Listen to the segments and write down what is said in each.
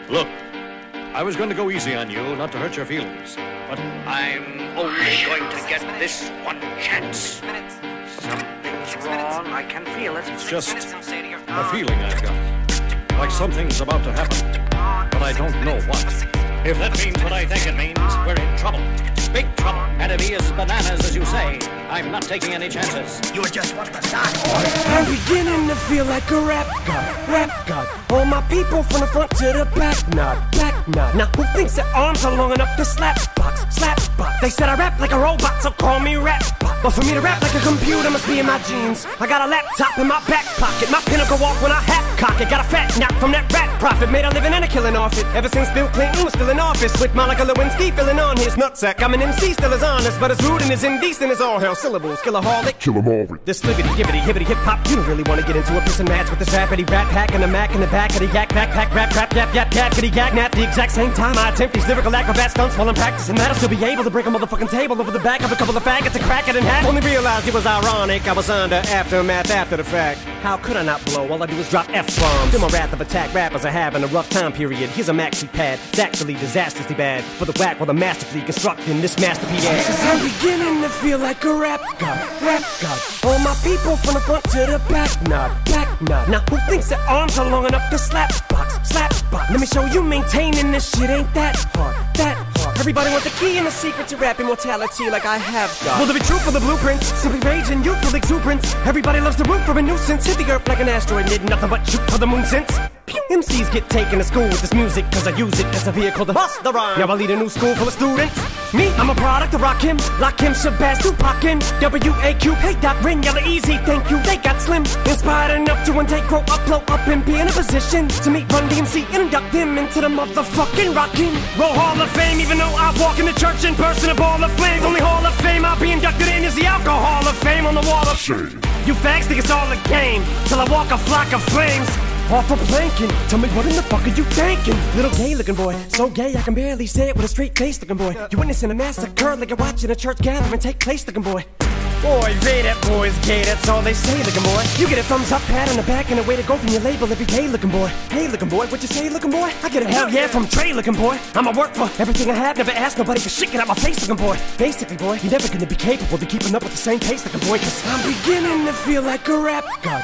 Look, I was going to go easy on you, not to hurt your feelings, but I'm only going to get this one chance. Something's wrong. I can feel it. It's just a feeling I've got. Like something's about to happen, but I don't know what. If that means what I think it means, we're in trouble. Big trouble. And if he is bananas, as you say, I'm not taking any chances. You just want to start. I'm beginning to feel like a rap god. All my people from the front to the back nod. Now who thinks their arms are long enough to slap box? They said I rap like a robot, so call me rap bot. But for me to rap like a computer must be in my genes. I got a laptop in my back pocket, my pinnacle walk when I hat cock it. Got a fat knock from that rat profit, made a living and a killing off it. Ever since Bill Clinton was still in office, with Monica Lewinsky filling on his nutsack. I'm an MC, still as honest, but as rude and as indecent as all hell. Syllables, killaholic, kill 'em all. this libbity, gibbity, hibbity, hip hop. You don't really want to get into a piss and match with this rappity rat pack and a Mac in the back of the yak backpack, rap, yap, kitty yak, nap. The exact same time I attempt these lyrical acrobat stunts while I'm practicing that, I'll still be able to break a motherfucking table over the back of a couple of faggots and crack it in half. Only realized it was ironic, I was under aftermath after the fact. How could I not blow? All I do is drop F-bombs. In my wrath of attack, rappers are having a rough time period. Here's a maxi pad, it's actually disastrously bad for the whack while the masterfully constructing this masterpiece. Cause I'm beginning to feel like a rap god. All my people from the front to the back nod. Now who thinks their arms are long enough to slap box? Let me show you maintaining this shit ain't that hard. Everybody want the key and the secret to rap immortality like I have got. Will there be truth for the blueprints? Simply rage and youthful exuberance. Everybody loves the root for a nuisance. Hit the earth like an asteroid, did nothing but shoot for the moon since. MCs get taken to school with this music, cause I use it as a vehicle to bust the rhyme. Now I lead a new school full of students. Me, I'm a product of Rakim, Lakim, Shabazz, Tupac, W.A.Q. Hey Doc, Rin, Yella, Easy, thank you, they got slim. Inspired enough to one day grow up, blow up, and be in a position to meet Run DMC and induct them into the motherfucking Rockin' Roll Hall of Fame. Even though I walk in the church and burst in a ball of flames, only Hall of Fame I'll be inducted in is the Alcohol of Fame on the wall of shame. You fags think it's all a game, till I walk a flock of flames. Off a planking, tell me what in the fuck are you thinking? Little gay looking boy, so gay I can barely say it with a straight face looking boy. You witnessing a massacre like you're watching a church gathering take place looking boy. Boy, Ray, that boy's gay, that's all they say looking boy. You get a thumbs up, pat on the back, and a way to go from your label every day looking boy. Hey looking boy, what you say looking boy? I get a hell yeah from Trey looking boy. I'ma work for everything I have, never ask nobody for shit, get out my face looking boy. Basically boy, you're never gonna be capable of keeping up with the same pace looking boy, cause I'm beginning to feel like a rap god.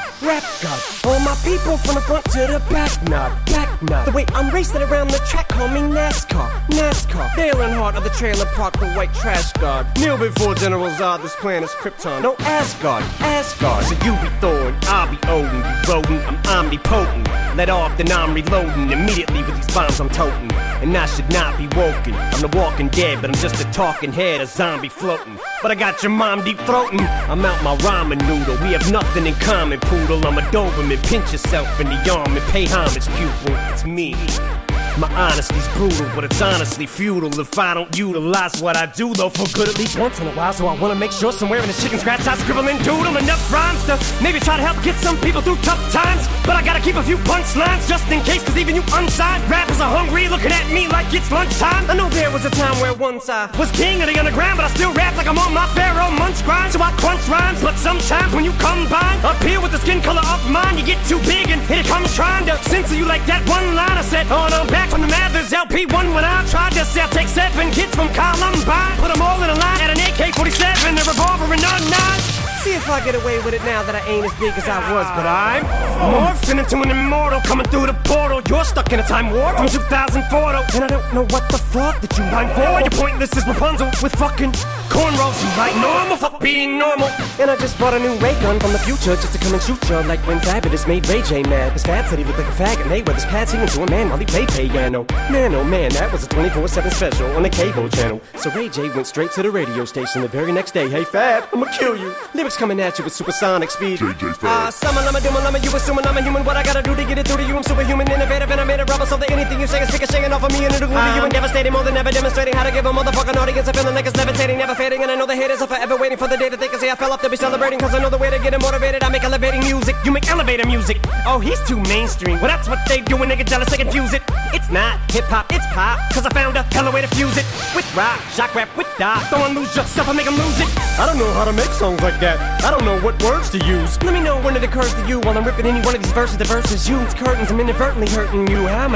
All my people from the front to the back nod. The way I'm racing around the track, call me NASCAR. Dale Earnhardt of the trailer park, the white trash god. Kneel before General Zod, this planet's Krypton. No Asgard. So you be Thor, I'll be Odin. You rodent, I'm omnipotent. Let off, then I'm reloading. Immediately with these bombs I'm toting. And I should not be woken. I'm the walking dead, but I'm just a talking head, a zombie floating. But I got your mom deep throating. I'm out my ramen noodle. We have nothing in common, poodle. I'm a Doberman. Pinch yourself in the arm and pay homage, pupil. It's me. My honesty's brutal, but it's honestly futile if I don't utilize what I do, though, for good at least once in a while. So I wanna make sure somewhere in the chicken scratch I scribble and doodle enough rhymes to maybe try to help get some people through tough times. But I gotta keep a few punchlines just in case, cause even you unsigned rappers are hungry, looking at me like it's lunchtime. I know there was a time where once I was king of the underground, but I still rap like I'm on my Pharaoh Munch grind. So I crunch rhymes, but sometimes when you combine up here with the skin color of mine, you get too big and here it comes trying to censor you like that one line I said on back from the Mathers LP1 when I tried to sell. Take 7 kids from Columbine, put them all in a line at an AK-47, a revolver, and a 9. See if I get away with it now that I ain't as big as I was, but I'm morphing into an immortal coming through the portal. You're stuck in a time warp from 2004 though, and I don't know what the fuck that you mind for. You're pointless as Rapunzel with fucking cornrows. You like normal, fuck being normal. And I just bought a new ray gun from the future just to come and shoot you like when Fabulous made Ray J mad. His Fab said he looked like a faggot, Mayweather's pad singing to a man while he played piano. Man, oh man, that was a 24/7 special on the cable channel. So Ray J went straight to the radio station the very next day. Hey Fab, I'ma kill you. Lyrics coming at you with supersonic speed. Summer, lama, you assuming I'm a human. What I gotta do to get it through to you? I'm superhuman, innovative, and I made a rubber so that anything you say is shaking off of me and it'll glue to you and devastating more than ever demonstrating how to give a motherfucking audience a feeling like it's levitating, never fading. And I know the haters are forever waiting for the day that they can say I fell off to be celebrating, cause I know the way to get them motivated. I make elevating music, you make elevator music. Oh, he's too mainstream. Well, that's what they do when they get jealous, they confuse it. It's not hip-hop, it's pop, cause I found a hella way to fuse it. With rock, shock rap, with dot. Don't lose yourself and make them lose it. I don't know how to make songs like that. I don't know what words to use. Let me know when it occurs to you while I'm ripping any one of these verses. The verses use curtains, I'm inadvertently hurting you. How many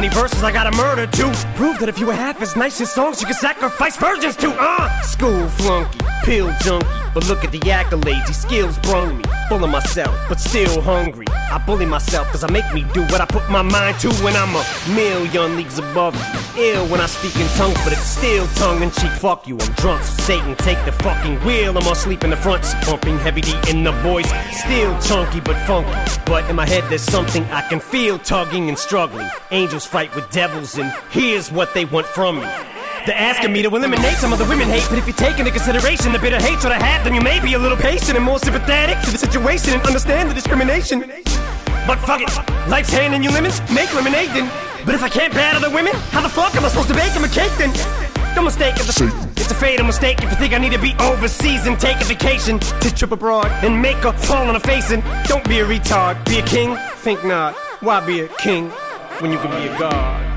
many verses I gotta murder to prove that if you were half as nice as songs you could sacrifice virgins to. School flunky, pill junkie, but look at the accolades, these skills brung me. Full of myself, but still hungry. I bully myself cause I make me do what I put my mind to when I'm a million leagues above you. Ill when I speak in tongues, but it's still tongue-in-cheek. Fuck you, I'm drunk, so Satan take the fucking wheel. I'm asleep in the front seat, pumping heavy D in the voice. Still chunky but funky, but in my head there's something I can feel tugging and struggling. Angels fight with devils and here's what they want from me. They're asking me to eliminate some of the women hate, but if you take into consideration the bitter hatred I have, then you may be a little patient and more sympathetic to the situation and understand the discrimination. But fuck it, life's handing you lemons, make lemonade then. But if I can't battle the women, how the fuck am I supposed to bake them a cake then? Don't mistake it, it's a fatal mistake if you think I need to be overseas and take a vacation to trip abroad and make a fall on a face. And don't be a retard, be a king, think not. Why be a king when you can be a god?